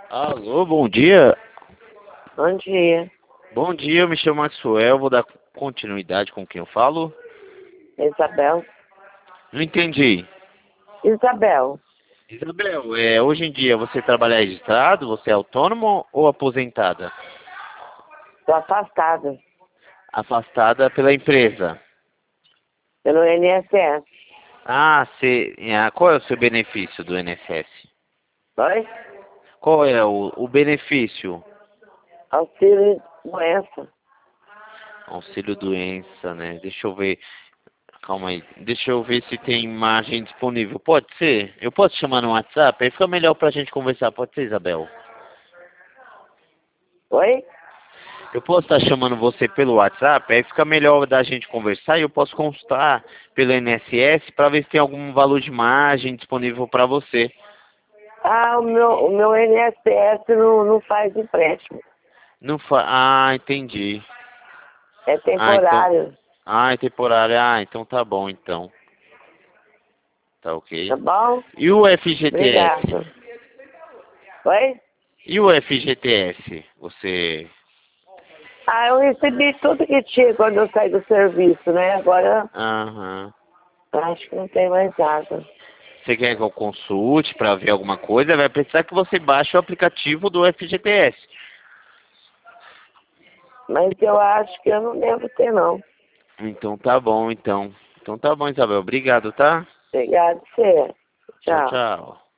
Alô, bom dia. Bom dia, Bom dia, eu me chamo Maxwell, vou dar continuidade com quem eu falo. Isabel. Não entendi. Isabel, Isabel, hoje em dia você trabalha registrado, você é autônomo ou aposentada? estou afastada Afastada pela empresa. pelo INSS. Qual é o seu benefício do INSS? Oi? Qual é o benefício? Auxílio doença. Auxílio doença, né? Deixa eu ver. Calma aí. Deixa eu ver se tem imagem disponível. Pode ser? Eu posso chamar no WhatsApp? Aí fica melhor pra gente conversar. Pode ser, Isabel? Oi? Eu posso estar chamando você pelo WhatsApp, aí fica melhor da gente conversar e eu posso consultar pelo INSS para ver se tem algum valor de margem disponível para você. O meu INSS não faz empréstimo. Não fa... Ah, entendi. É Ah, então. temporário, Ah, é temporário. Ah, então tá bom, então. Tá tá ok. bom? E o FGTS? Obrigada. Oi? E o FGTS? Você... Eu recebi tudo que tinha quando eu saí do serviço, né? Agora Aham. acho que não tem mais nada. Você quer que eu consulte para ver alguma coisa? Vai precisar que você baixe o aplicativo do FGTS. Mas eu acho que eu não devo ter, não. Então tá bom, então. Então tá bom, Isabel. Obrigado, tá? Obrigada, você. Tchau, Tchau. tchau.